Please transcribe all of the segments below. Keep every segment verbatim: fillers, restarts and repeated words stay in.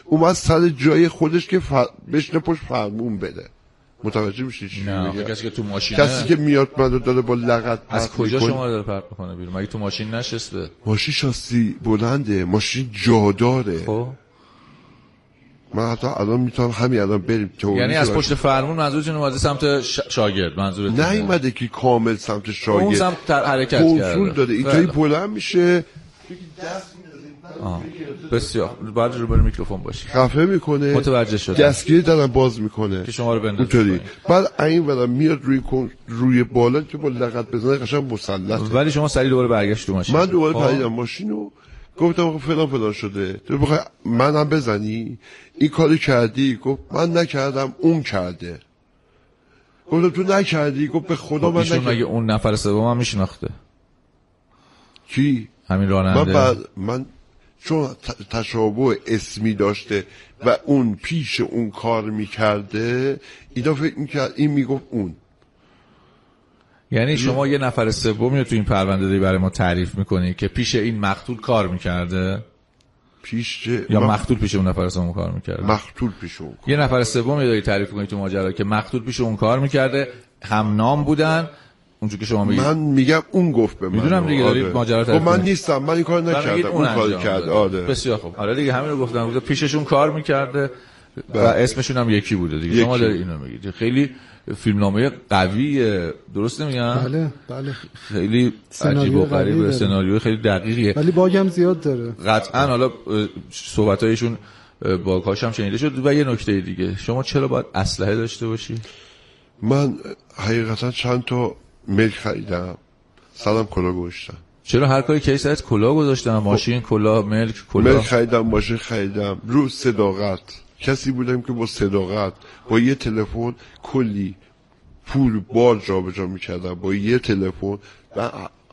اومد سر جای خودش که فر... بشنه پشت فرمون بده. متوجه میشی چی میگم؟ کسی که تو ماشینه، کسی که میاد منو داره با لغت از کجا میکن... شما رو داره پرت میکنه بیرون؟ مگه تو ماشین نشسته؟ ماشین شاسی بلنده، ماشین جاداره. خب من حتی الان میتونم همین الان بریم تو. یعنی از پشت فرمون منظورتون اومده سمت ش... شاگرد؟ منظورتون نه ایمده که کامل سمت شاگرد، اون سمت حرکت کرده، کنسول داده اینطوری بلند میشه. آه. بسیار باید رو بر میکروفون باشی. خفه میکنه، متوجه شدم. دستگیری دارن باز میکنه که شما رو بندازه. بعد این ورا میاد روی کن... روی بالا که با لغت بزنه قشنگ مسلطه. ولی شما سری دوباره برگشت تو ماشین. من دوباره پریدم ماشینو، گفتم فلان فلان شده، تو بخوای منم بزنی این کاری کردی؟ گفت من نکردم اون کرده. گفتم تو نکردی؟ گفت به خدا من نکردم. مگه اون نفر سوم هم میشناخته؟ کی؟ همین راننده. من بعد من چون تشابه اسمی داشته و اون پیش اون کار میکرده، اینا فکر میکرد این میگفت اون. یعنی شما یه نفر سومی رو تو این پرونده داری برای ما تعریف میکنی که پیش این مقتول کار میکرده؟ پیش یا من... مقتول پیش اون نفر سوم کار میکرده؟ مقتول پیش اون. یه نفر سومی داری تعریف میکنی تو ماجرا که مقتول پیش اون کار میکرده، هم نام بودن اونجوری که شما میگید. من میگم اون گفت به من. میدونم دیگه داری ماجرا تعریف. خب من نیستم، من این کار نکردم، اون کار کرد. آره بسیار خوب. آره دیگه همین رو گفتم، بوده پیششون کار میکرده و اسمشون هم یکی بوده دیگه. یکی. شما داری اینو میگید. خیلی فیلمنامه قویه، درست نمیگم؟ بله بله. خیلی عجیب و غریب، سناریوی خیلی دقیقیه. ولی باگم زیاد داره. قطعا حالا صحبتایشون باگاش هم شنیده شد. و یه نکته دیگه، شما چرا باید اسلحه داشته باشی؟ من حقیقتا چند تا ملک خریدم، سلام کلا گذاشتم. چرا هر کاری که سرت کلا گذاشتم؟ ماشین کلا، ملک کلا. ملک خریدم، ماشین خریدم، رو صداقت. کسی بودم که با صداقت با یه تلفن کلی پول بار جابجا میکردم، با یه تلفن و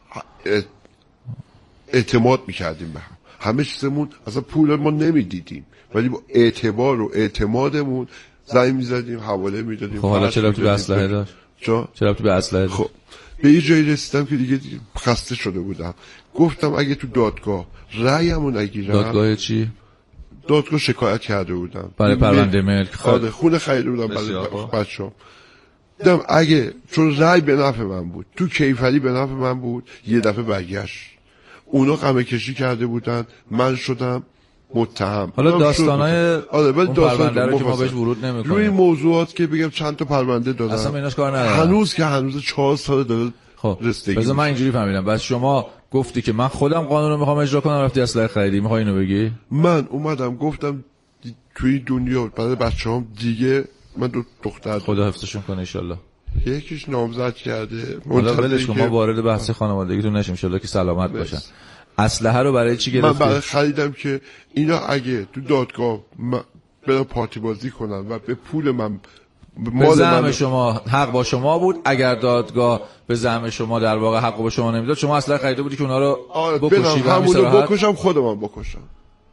اعتماد میکردیم به هم. همه چیزمون اصلا پول ما نمیدیدیم، ولی با اعتبار و اعتمادمون زنگ میزدیم، حواله میدادیم. خب حالا چرا تو به اسلحه داشت؟ چرا؟ چرا تو به اسلحه داشت؟ خب به یه جایی رسیدم که دیگه خسته شده بودم. گفتم اگه تو دادگاه رأیمو نگیرم. دادگاه چی؟ دادگاه شکایت کرده بودم برای پرونده ملک. خب خونه خریده بودم برای بچه‌ام. دیدم اگه چون رأی به نفع من بود، تو کیفری به نفع من بود، یه دفعه برگشت. اونا قمه کشی کرده بودن، من شدم متهم. حالا داستانای آره ولی پرونده رو که ما بهش ورود نمی‌کنیم. روی موضوعات که بگم چند تا پرونده دادم. اصلا ایناش کار ندارم. هنوز که هنوز چهار سال داره. خب بذار من اینجوری فهمیدم. بس شما گفتی که من خودم قانون رو میخوام اجرا کنم، رفتی اسلحه خریدی، میخوای اینو بگی؟ من اومدم گفتم توی دنیا برای بچه‌هام دیگه، من دو دختر خدا حفظشون کنه ان شاءالله. یکیش نامزد کرده. حالا ولش کن، ما وارد بحث خانوادگیتون نشیم، ان شاءالله که سلامت باشن. اسلحه رو برای چی گرفتی؟ من برای خریدم که اینا اگه تو دادگاه برای پارتی بازی کنن و به پول من، به زعم شما حق با شما بود، اگر دادگاه به زعم شما در واقع حق با شما نمیداد، شما اسلحه خریده بودی که اونا رو بکشی و همین راحت بکشم، خودم بکشم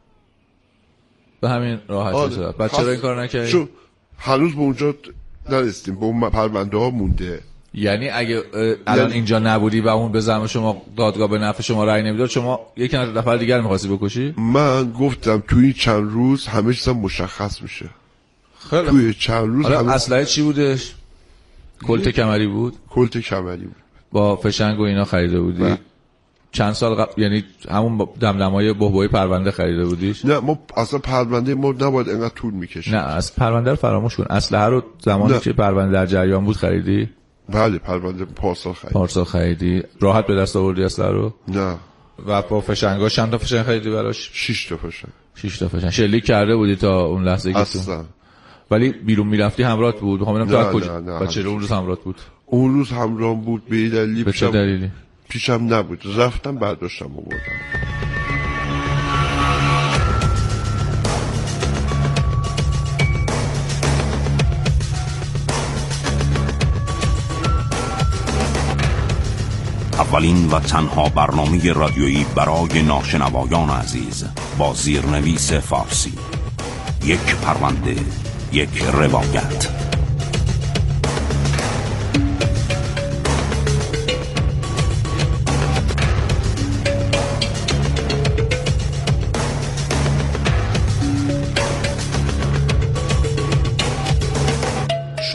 به همین راحتی شد. بعد چرا این کار نکردی؟ چون هنوز به اونجا نرسیدیم، به اون پرونده ها مونده. یعنی اگه الان یعنی اینجا نبودی و اون به زعم شما دادگاه به نفع شما رأی نمیداد، شما یک نفر دیگر می‌خواستی بکشی؟ من گفتم توی چند روز همه چیزا مشخص میشه. خیلی توی چند روز حالا همه... اسلحه چی بودش؟ کلت کمری بود؟ کلت کمری بود. با فشنگ و اینا خریده بودی؟ نه. چند سال قبل، یعنی همون دمدمای بحبوحی پرونده خریده بودیش؟ نه ما اصلا پرونده ما نباید اینقدر طول میکشه. نه از پرونده رو فراموش کن. اسلحه رو زمانی نه. که پرونده در جریان بود خریدی؟ بله پرونده پارسال خریدی. پارسال خریدی. راحت به دست آوردی اسلحه رو؟ نه. و با فشنگا چند تا فشنگ خریدی براش؟ شش تا فشنگ. شش تا فشنگ. شلیک کرده بودی تا اون لحظه که اصلا. ولی بیرون میرفتی همراهت بود؟ میخوام ببینم تا کجا. بچه اون روز همراهت بود؟ اون روز همراه بود به دلیلی. به چه دلیلی؟ پیشم نبود، رفتم برداشتم آوردم. اولین و تنها برنامه رادیویی برای ناشنوایان عزیز با زیرنویس فارسی. یک پرونده، یک روایت.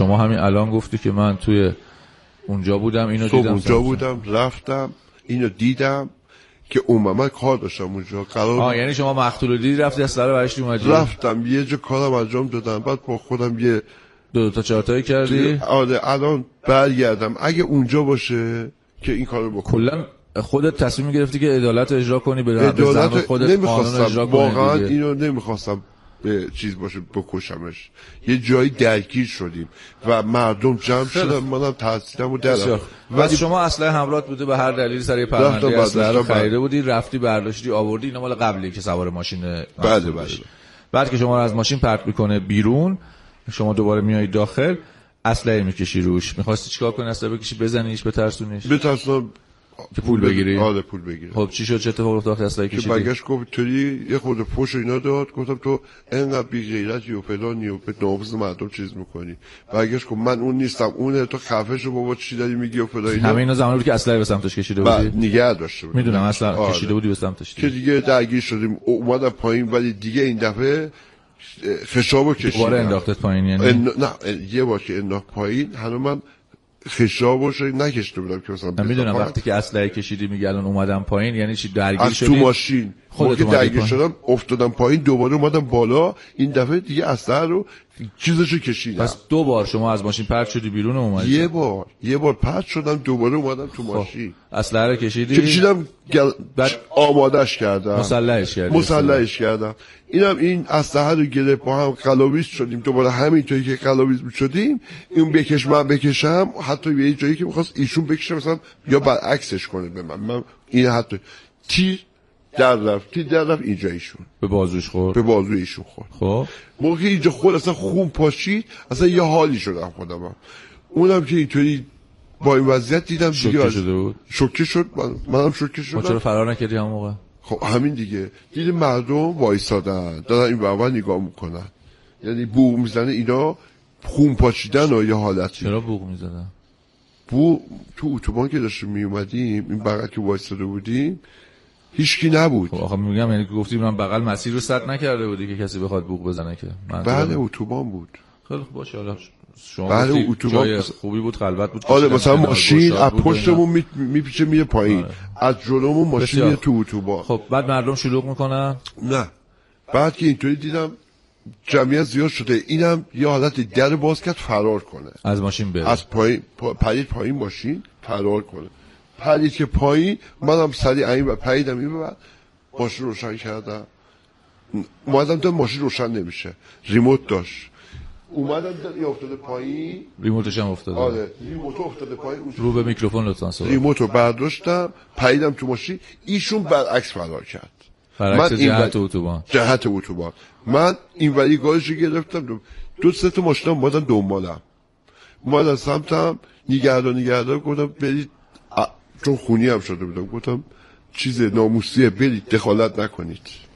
شما همین الان گفتی که من توی اونجا بودم اینو دیدم، اونجا بودم رفتم اینو دیدم که اون من کار داشتم اونجا قرار. آه یعنی شما مقتول دیدی رفتی از سر برشتی اومدی؟ رفتم یه جا کارم انجام دادم، بعد با خودم یه دو, دو تا چهار تایی کردی؟ آره الان برگردم اگه اونجا باشه که این کارو بکنم. کلا خودت تصمیم گرفتی که عدالت اجرا کنی، به عدالت خودت قانون اجرا کنی؟ واقعا اینو نمیخواستم به چیز باشه بکشمش. یه جایی درگیر شدیم و مردم جمع شدن، منم تحصیلمو دادم. ولی شما اسلحه همراهت بوده به هر دلیلی سر پرونده اسلحه رو خریده بودی، رفتی برداشتی آوردی، اینا مال قبلی که سوار ماشین بله بله. بعد که شما رو از ماشین پرت میکنه بیرون، شما دوباره میای داخل، اسلحه میکشی روش. می‌خواستی چیکار کنی؟ اسلحه بکشی بزنیش، بترسونیش؟ بترسونم که پول بگیری؟ آره پول بگیری. خب چی شد؟ چه اتفاقی افتاد که اسلحه کشیدی؟ که برگشت گفت توی یه خورده فوش اینا داد، گفتم تو انقدر بی غیرتی و فلانی و به ناموس مردم چیز میکنی. برگشت گفت من اون نیستم، اونه، تو خفه شو بابا چی داری میگی و فلان. همه اینا زمانی بود که اسلحه به سمتش کشیده بودی؟ بعد نگه داشته بود. میدونم اسلحه آره. کشیده بودی به سمتش که دیگه درگیر شدیم، اومدم پایین، ولی دیگه این دفعه خشابو کشیدم. دوباره انداختت پایین یعنی؟ ان... نه یه بار که انداخت پایین، هنوز من خشابوش نکشته بودم که مثلا میدونم وقتی که اسلحه کشیدی میگه الان اومدم پایین یعنی چی؟ درگیر از شدی؟ تو ماشین خودت درگیر شدم، افتادم پایین، دوباره اومدم بالا، این دفعه دیگه اسلحه رو چیزشو کشیدم. پس دو بار شما از ماشین پرت شدی بیرون اومدی؟ یه بار یه بار پرت شدم، دوباره اومدم تو ماشین. اسلحه رو کشیدی؟ کشیدم گل... بعد آمادهش کردم، مسلحش کردم مسلحش کردم. اینم این اسلحه رو گرفت، با هم قلاویز شدیم، دوباره همینطوری که قلاویز شدیم، این بکش من بکشم، حتی به یه جایی که می‌خواست ایشون بکشه مثلا یا برعکسش کنه به من، من این حتی تیر در رفت تیر در رفت اینجا ایشون به بازوش خورد، به بازوی ایشون خورد. خب موقعی اینجا خورد اصلا خون پاشید، اصلا یه حالی شدم خودم. اونم که اینطوری با این وضعیت دیدم دیگه شوکه بود، شوکه شد، من منم شوکه شدم. چرا فرار نکردی همون موقع؟ خب همین دیگه، دیدی مردم وایسادن دارن این بابا نگاه میکنن، یعنی بوق میزنه اینا، خون پاشیدن و یه حالتی. چرا بوق میزدن؟ بو تو اتوبان که داشتیم میومدیم، این بغل که وایساده بودیم هیچکی نبود. خب آخه میگم یعنی که گفتی من بغل مسیر رو سد نکرده بودی که کسی بخواد بوق بزنه که؟ بله اتوبان بود. خیلی خوب باشه، حالا شما بله اتوبان جای خوبی بود، خلوت بود. آره مثلا ماشین از پشتمون میپیچه میره پایین، آره. از جلومون ماشین میره تو اتوبان. خب بعد مردم شلوغ میکنن؟ نه بعد که اینطوری دیدم جمعیت زیاد شده، اینم یه حالت در باز کرد فرار کنه، از ماشین بره، از پایین پا... پرید پایین ماشین فرار کنه. پرید که پایین، منم سریع این و پریدم این بعد ماشین روشن کردم، اومدم تا ماشین روشن نمیشه، ریموت داشت، اومدم تا افتاده پایین، ریموتش هم افتاده. آره ریموت افتاده پایین، رو به میکروفون لطفا صحبت. ریموتو برداشتم پریدم تو ماشین، ایشون برعکس فرار کرد، برعکس جهت اتوبان. جهت اتوبان من این ولی گارشو گرفتم، دو, دو سه تا ماشین اومدن دنبالم، اومدن سمتم، نگهدار نگهدار گفتم برید، چون خونی هم شده بودم گفتم چیز ناموسیه برید دخالت نکنید.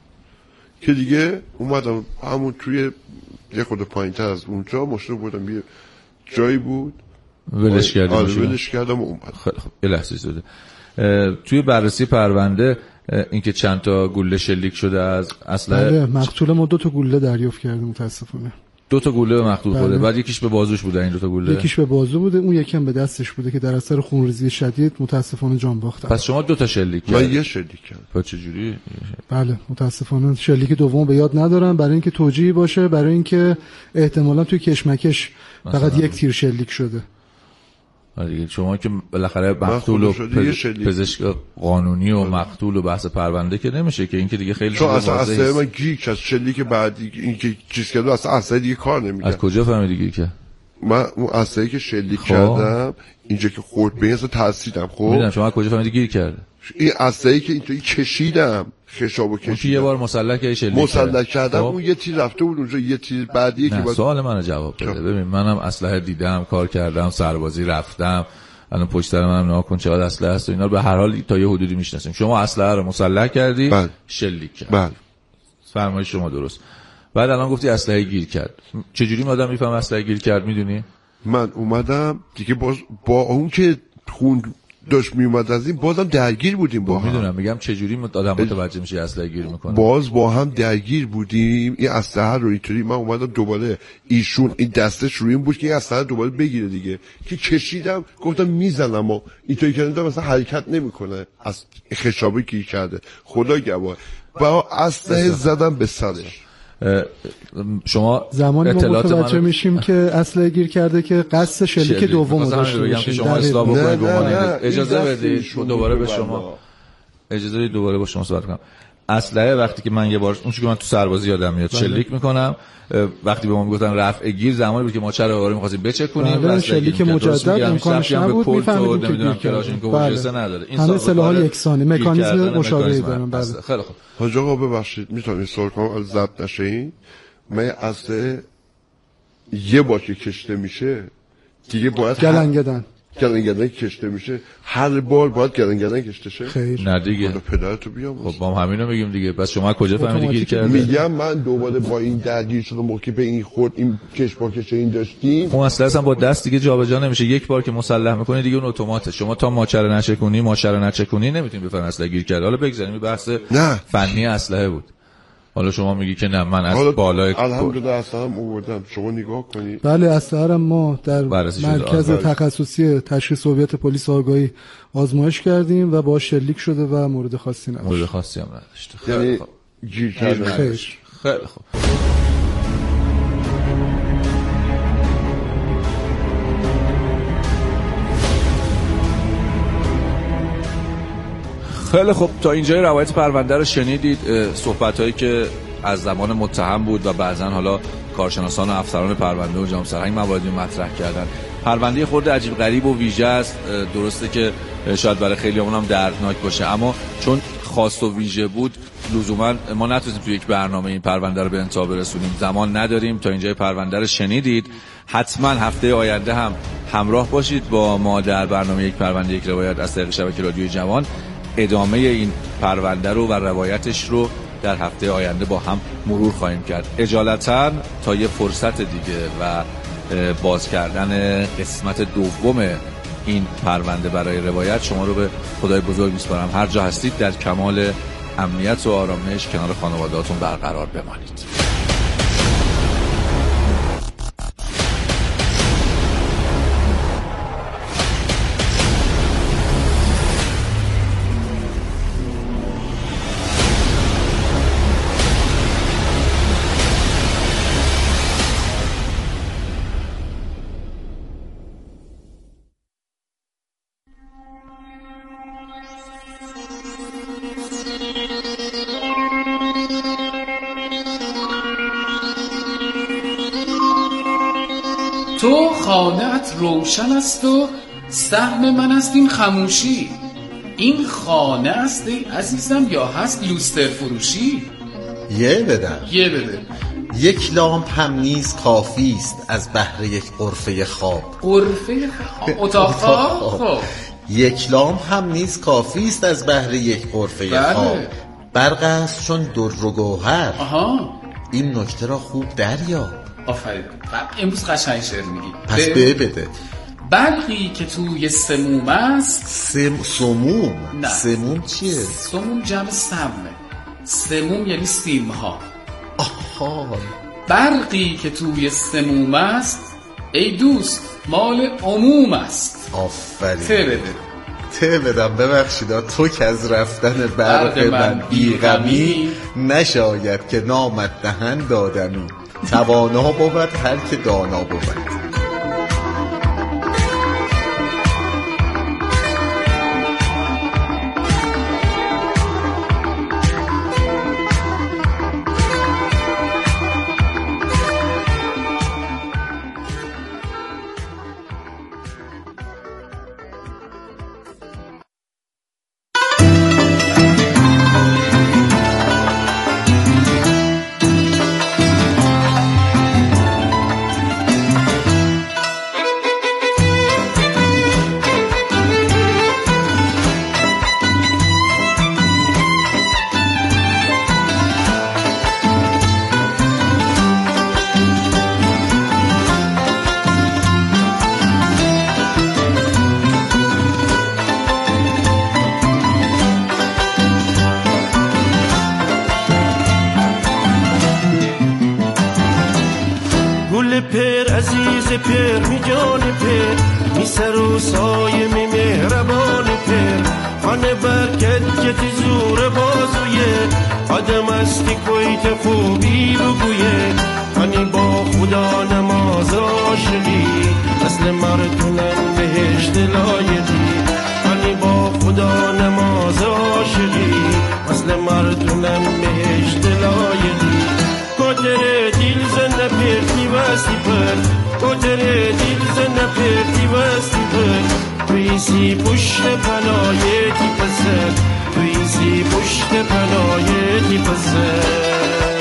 که دیگه اومدم همون توی یه خود پایین تر از اونجا ماشین بودم، یه جایی بود ولش کردم. آره ولش کردم و اومدم. خیلی خب یه لحظه شده توی بررسی پرونده اینکه چند تا گوله شلیک شده از اسلحه. بله مقتول ما دو تا گوله دریافت کرده متاسفانه. دو تا گوله به مقتول بله. خورده، بعد یکیش به بازوش بوده، این دو تا گوله یکیش به بازو بوده، اون یکی هم به دستش بوده که در اثر خونریزی شدید متاسفانه جان باخته. پس شما دو تا شلیک کردید؟ من یه شلیک کردم. پس چه جوری؟ بله متاسفانه شلیک دوم به یاد ندارم، برای اینکه توجیهی باشه، برای اینکه احتمالاً توی کشمکش فقط یک تیر شلیک شده. دیگه شما که بالاخره مقتول و پزشک قانونی و مقتول و بحث پرونده که نمیشه که، این که دیگه خیلی چون اصلا اصلا من گیک از شلیک بعدی این که چیز کردم اصلا اصلا دیگه کار نمیکنه. از کجا فهمیدی گیکه؟ من اون اصلا که شلیک کردم اینجا که خورد به این اصلا ترسیدم. خب میدونم شما از کجا فهمیدی گیر کرده؟ این اصلا که اینطوری کشیدم، خشابو کشیدم، یه بار مسلح که شلیک مسلح کردم، اون یه تیر رفته بود اونجا، یه تیر بعدی که باید... سوال منو جواب بده. ببین منم اسلحه دیدم، کار کردم، سربازی رفتم، الان پشت سر منم نگاه کن چقدر اسلحه هست و اینا رو به هر حال تا یه حدودی میشناسیم. شما اسلحه رو مسلح کردی، بله. شلیک کرد. بله. فرمایش شما درست. بعد الان گفتی اسلحه گیر کرد. چجوری آدم میفهمه اسلحه گیر کرد؟ میدونی؟ من اومدم دیگه باز با اون که خون داشت میومد از این بازم درگیر بودیم با هم. میدونم میگم چه جوری آدم متوجه میشه اسلحه گیر میکنه. باز با هم درگیر بودیم. این اسلحه رو اینطوری من اومدم دوباره ایشون این دستش روی این بود که این اسلحه دوباره بگیره دیگه، که کشیدم گفتم میزنم و اینطوری کردم مثلا حرکت نمیکنه از خشابی که کرده. خدا گواه با اسلحه زدم به سرش. شما زمانی ما متوجه میشیم که اسلحه گیر کرده که قصد شلیک دوم داشته باشه. شما اصلاح بکنید به عنوان اجازه بدید دوباره به شما اجازه بدید دوباره با شما صحبت کنم. اسلحه وقتی که من یه بار اون چیزی که من تو سربازی یادم میاد شلیک میکنم، وقتی به ما میگفتن رفع گیر زمانی بود که ما چرا آواره می‌خواستیم بچکونیم و شلیک مجدد امکانش نبود. میفهمید که نمیدونم کلاشینکوف چه نداره. این همه سلاح‌های یکسانی مکانیزم مشابهی دارن. بله خیلی خوب. حاج آقا ببخشید میتونید سوال کنم ضبط نشه این؟ من اصلا یه بار که کشته میشه دیگه باید گلنگدن گلنگدن کشته میشه هر بار باید گلنگدن کشته شه؟ خیر نه دیگه. خدا پدرتو بیام. خب ما هم همینو میگیم دیگه. پس شما کجا فهمیدی گیر کرده؟ میگم من دوباره با این درگیر شدم موقعی به این خورد این کش با کش این داشتیم. اون اصلا اصلا با دست دیگه جابجا نمیشه. یک بار که مسلح میکنی دیگه اون اتوماته. شما تا ماچره نچکونی ماچره نچکونی نمیتونی بفهمی اسلحه گیر کرده. حالا بگذاریم بحث نه. فنی اسلحه بود. حالا شما میگی که نه من از بالای الحمدلله اصلا هم آوردم. شما نگاه کنید. بله اصلا ما در مرکز تخصصی تشخیص هویت پلیس آگاهی آزمایش کردیم و با شلیک شده و مورد خاصی نداشت. مورد خاصی هم نداشت. یعنی گیر کرده. خیر. خیلی خوب. خیلی خب تا اینجای روایت پرونده رو شنیدید. صحبت‌هایی که از زمان متهم بود و بعضن حالا کارشناسان و افسران پرونده و جامعه سرهنگ مواردی مطرح کردن. پرونده خورده عجیب غریب و ویژه است. درسته که شاید برای خیلی همون هم دردناک باشه، اما چون خاص و ویژه بود لزوما ما نتونستیم توی یک برنامه این پرونده رو به انتها برسونیم. زمان نداریم. تا اینجای پرونده رو شنیدید. حتما هفته آینده هم همراه باشید با ما در برنامه یک پرونده یک روایت از طریق شبکه رادیوی جوان. ادامه این پرونده رو و روایتش رو در هفته آینده با هم مرور خواهیم کرد. اجالتا تا یه فرصت دیگه و باز کردن قسمت دوم این پرونده برای روایت شما رو به خدای بزرگ میسپارم. هر جا هستید در کمال امنیت و آرامش کنار خانواده‌هاتون برقرار بمانید. تو خانه‌ات روشن است و سهم من است این خموشی. این خانه است ای عزیزم یا هست لوستر فروشی؟ یه بدم یه بده. یک لامپ هم نیز کافی است از بهر یک غرفه خواب. غرفه خواب اتاق خواب. خب یک لامپ هم نیز کافی است از بهر یک غرفه بله. خواب. برق است چون در و گوهر. آها این نکته را خوب دریاب. آفرین. امروز قشنگ شعر میگی. پس به بده. برقی که توی سموم است. سم سموم نه. سموم چیه؟ سموم جمع سمه. سموم یعنی سیم ها. آها. برقی که توی سموم است ای دوست مال عموم است. آفرین. ته بده. ته بدم. ببخشیدا تو که از رفتن برق من بیغمی نشاید که نامت دهن دادمی. توانا بود هر که دانا بود. دل پر عزیز پر می جان پر می سر و سایه می مهربان پر خانه برکت که تی زور بازویه آدم استی کویت خوبی بگویه خانی با خدا نماز عاشقی اصل مرتونم بهشت لایقی خانی با خدا نماز عاشقی اصل مردونم بهشت لایقی کدر دیل زنه پرتی وستی پر کدر دیل زنه پرتی وستی پر تویسی پشت پنایتی پسر تویسی پشت پنایتی پسر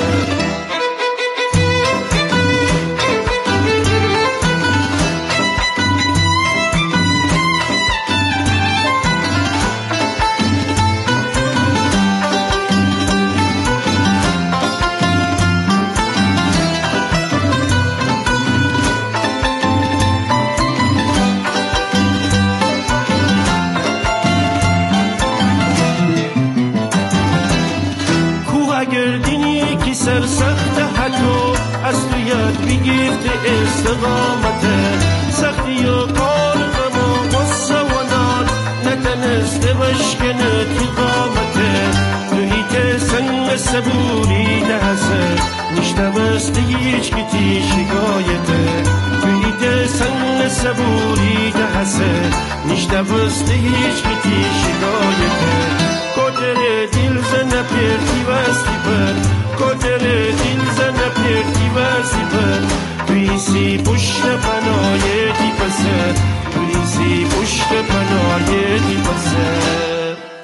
استقامته سختی و کار غم و غصه و نان نتنسته بشکنه تی قامته تویت سنگ صبوری دهسه نشته بسته هیچ کتی شکایته تویت سنگ صبوری دهسه نشته بسته هیچ کتی شکایته کدر دیل زنه پرتی وستی پر کدر دیل زنه پرتی وستی پر تویسی پشت پنایتی پسر تویسی پشت پنایتی پسر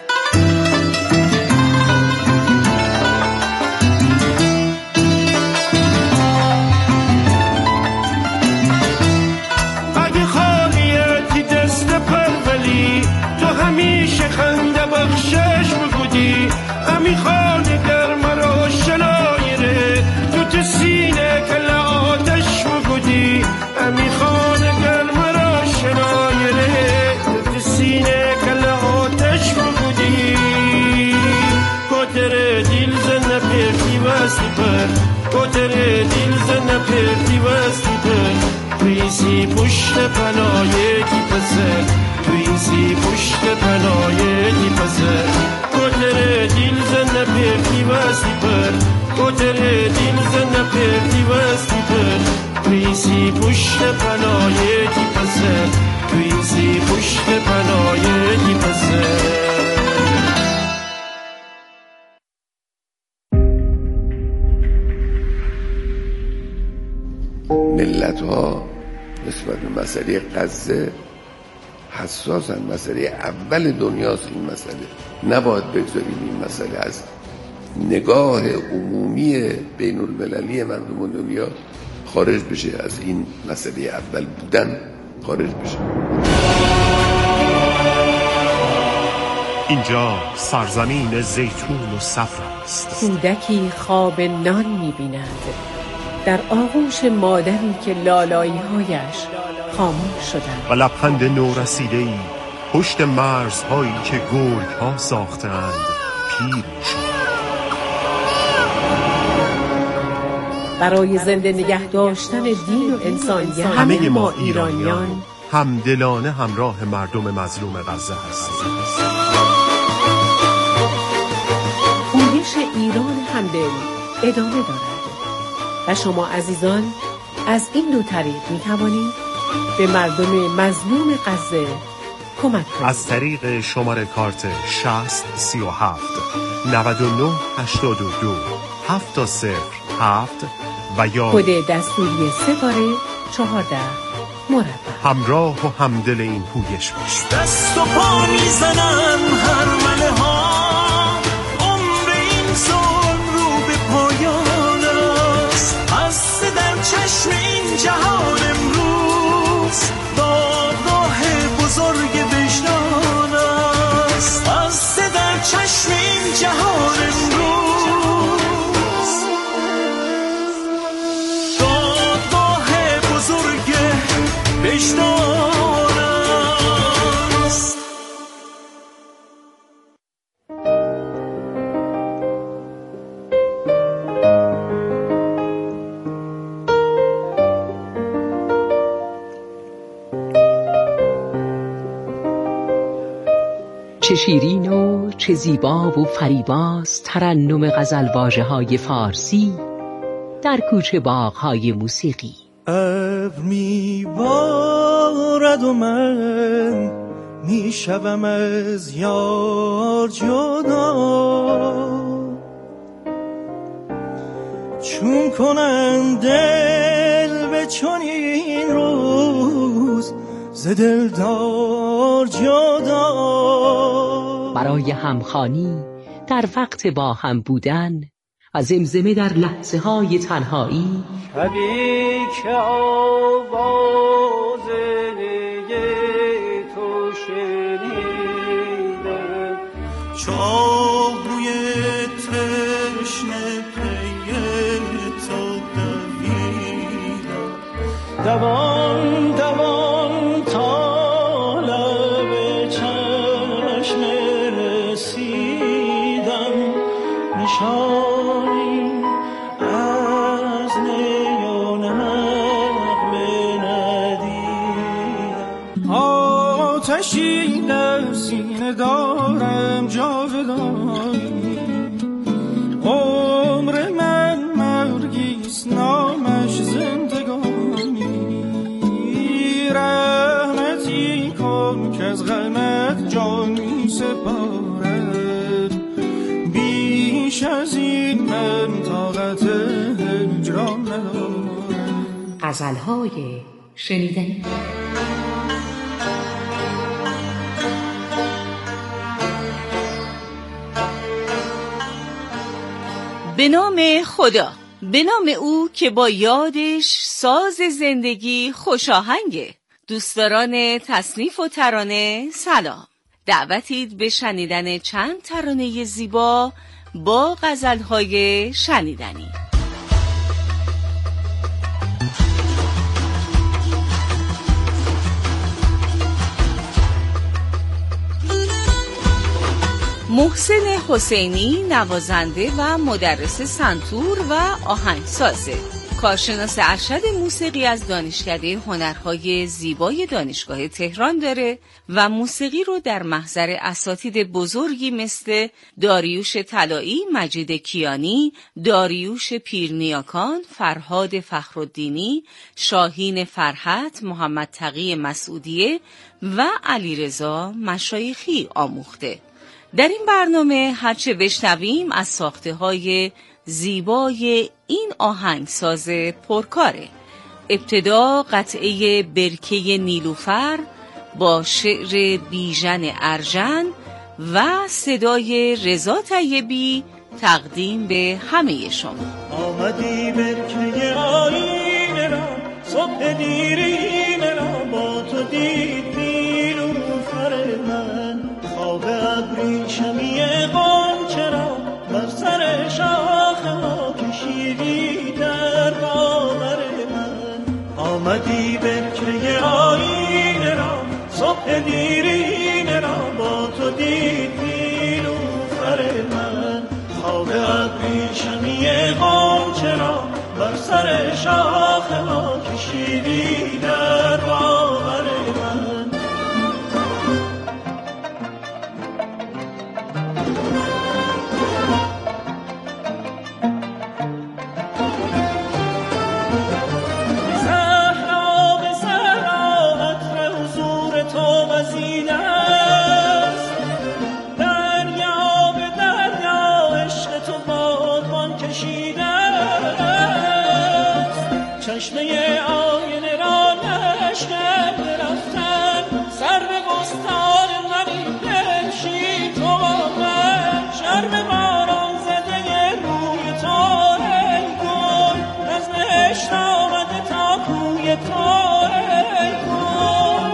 اگه خالیتی دست پرولی تو همیشه خنده بخشش بگودی همی خانه در مرا شلایره تو تو سینه کلا آتش بگودی همی خانه در مرا شلایره تو تو سینه کلا آتش بگودی کتر دیل زنه پرتی وستی پر کتر دیل زنه پرتی وستی پر تویسی پشت پنایتی پسر تویسی پشت پنایتی پسر کتر دیل زنه پرتی وستی پر کتر دیل زنه پرتی وستی پر تویسی پشت پنایتی پسر تویسی پشت پنایتی پسر ملت ها نسبت به مسئله غزه حساسن. مسئله اول دنیاست این مسئله. نباید بگذاریم این مسئله از نگاه عمومی بین المللی مردم دنیا خارج بشه، از این مسئله اول بودن خارج بشه. اینجا سرزمین زیتون و صفر است. کودکی خواب نان می‌بیند در آغوش مادری که لالایی‌هایش خاموش شدند و لبخند نورسیده‌ای پشت مرزهایی که گرگ‌ها ساختند پیر شد. برای زنده نگه داشتن دین و انسانیت همه ما ایرانیان همدلانه همراه مردم مظلوم غزه هستیم. پویش ایران همدل ادامه دارد و شما عزیزان از این دو طریق می توانید به مردم مظلوم غزه کمک کنید. از طریق شماره کارت شصت سی و هفت نود و نه هشتاد و دو هفت صفر هفت و یا کد دستوری سپاره چهارده مربع. همراه و همدل این پویش باش. دست و پا میزنن هر مله ها عمر این ظلم رو به پایان است. هسته در چشم این جهان امروز دادگاه بزرگ وجدان است. هسته در چشم این جهان امروز دادگاه بزرگ وجدان است. چه شیرین و چه زیبا و فریباست ترنم غزل واژه های فارسی در کوچه باغ‌های موسیقی. ابر میبارد و من میشوم از یار جدا، چون کنم دل به چنین روز ز دلدار جدا. برای همخوانی در وقت با هم بودن و زمزمه در لحظه های تنهایی، شبی که آواز تو شنیدم، چاقوی تشنه پی تو دویدم، دوان دوان تا لب چشم رسیدم، نشانی از نیون نغمه ندیدم. آتشی در سینه دارم جاودانی، عمر من مرگیست نامش زندگانی. رحمتی کن که از غمت جان می سپارد، بیش از این من طاقت هجران ندارم. غزل‌های شنیدنی. به نام خدا، به نام او که با یادش ساز زندگی خوشاهنگه. دوستداران تصنیف و ترانه سلام، دعوتید به شنیدن چند ترانه زیبا با غزل‌های شنیدنی. محسن حسینی نوازنده و مدرس سنتور و آهنگسازه. کارشناس ارشد موسیقی از دانشکده هنرهای زیبای دانشگاه تهران داره و موسیقی رو در محضر اساتید بزرگی مثل داریوش طلایی، مجید کیانی، داریوش پیرنیاکان، فرهاد فخرالدینی، شاهین فرحت، محمد تقی مسعودیه و علیرضا مشایخی آموخته. در این برنامه هرچه بشنویم از ساخته های زیبای این آهنگساز پرکاره. ابتدا قطعه برکه نیلوفر با شعر بیژن ارجن و صدای رضا طیبی تقدیم به همه شما. آمدی برکه آینه را، صبح دیرینه را، با تو دید نیلوفر من. خواب ابریشمی غنچه را بر سر شاخه ها کشیدی در باور من. آمدی برکه آینه را، صبح دیرینه را، با تو دید نیلوفر من. خواب ابریشمی غنچه را بر سر شاخه ها کشیدی در باور من. چشمه آینه را نشکن رفتن، سر به بستان منی بنشین تو با من. شرم باران زده روی تو ای گل، از بهشت آمده تا کوی تو ای گل.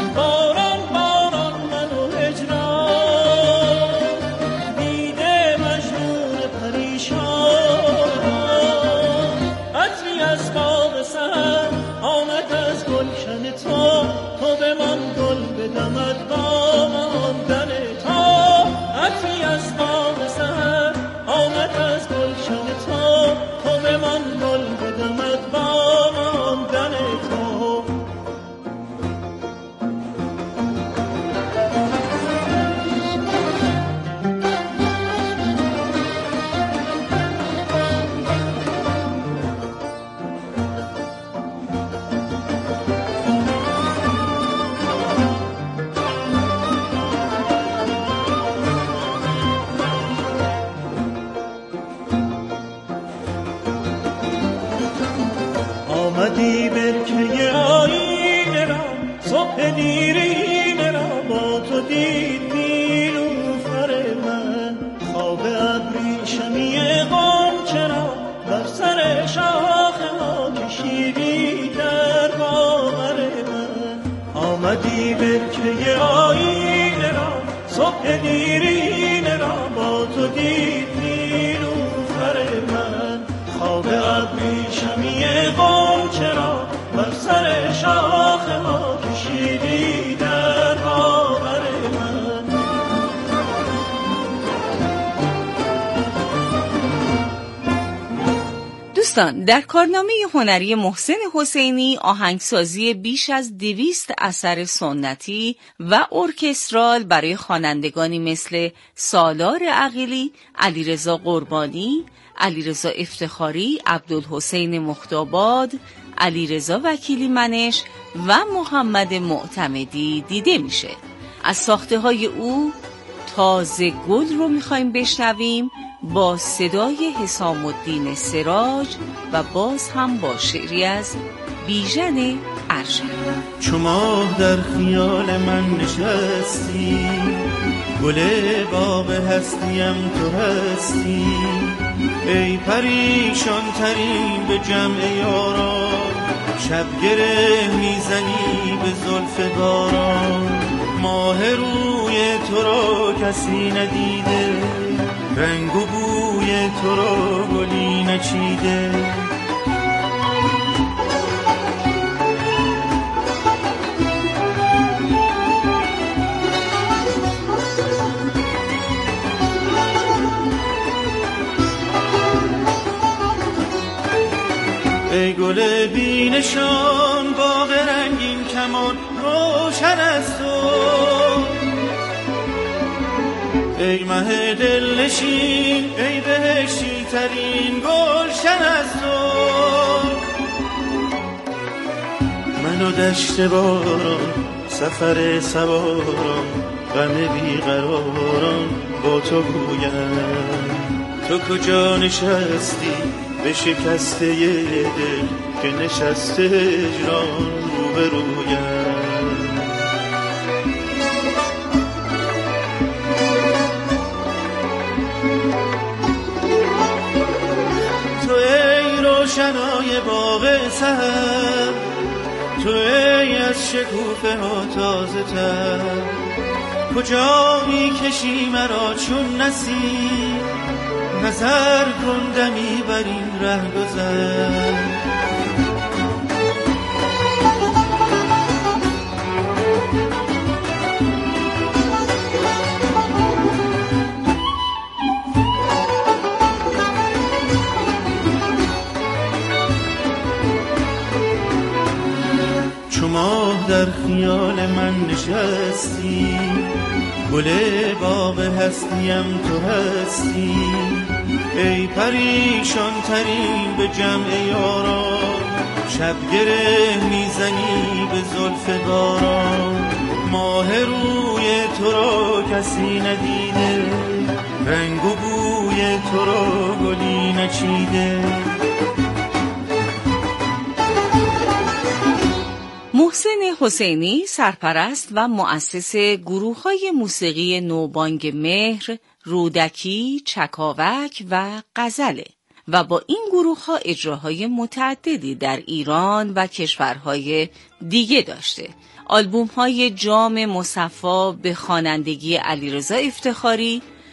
باران باران منو هجران دیده من ببری برکه آینه را، صبح دیرینه را با تو دید نیلوفر من. خواب ابریشمی غنچه را بر سر شاخه ها کشیدی در باور من. دوستان، در کارنامه هنری محسن حسینی آهنگسازی بیش از دویست اثر سنتی و ارکسترال برای خوانندگانی مثل سالار عقیلی، علیرضا قربانی، علیرضا افتخاری، عبدالحسین مختاباد، علیرضا وکیلی منش و محمد معتمدی دیده میشه. از ساخته های او تازه گل رو میخوایم بشنویم با صدای حسام الدین سراج و باز هم با شعری از بیژن ارشد. چو ماه در خیال من نشستی، گل باغ هستیم تو هستی. ای پریشان ترین به جمع یاران، شب گره میزنی به زلف باران. ماه روی تو را کسی ندیده، رنگ و بوی تو را گلی نچیده. ای گل بی نشان باغ رنگین کمان روشن است تو. ای مه دل نشین ای بهشتی ترین گلشن از تو. من و دشت باران سفر سواران، غم بیقراران با تو گویم. تو کجا نشستی به شکسته دل که نشسته هجران روبرویم. روشنای باغ سحر، تو ای از شکوفه ها تازه تر. کجا می کشی مرا چون نسیم، نظر کن دمی بر این ره گذر. ماه در خیال من نشستی، گل باغ هستیم تو هستی. ای پریشان ترین به جمع یاران، شب گره میزنی به زلف باران. ماه روی تو را کسی ندیده، رنگ و بوی تو را گلی نچیده. محسن حسینی سرپرست و مؤسس گروه‌های موسیقی نوبانگ مهر، رودکی، چکاوک و غزله و با این گروه‌ها اجراهای متعددی در ایران و کشورهای دیگه داشته. آلبوم‌های جام مصفا به خوانندگی علیرضا افتخاری،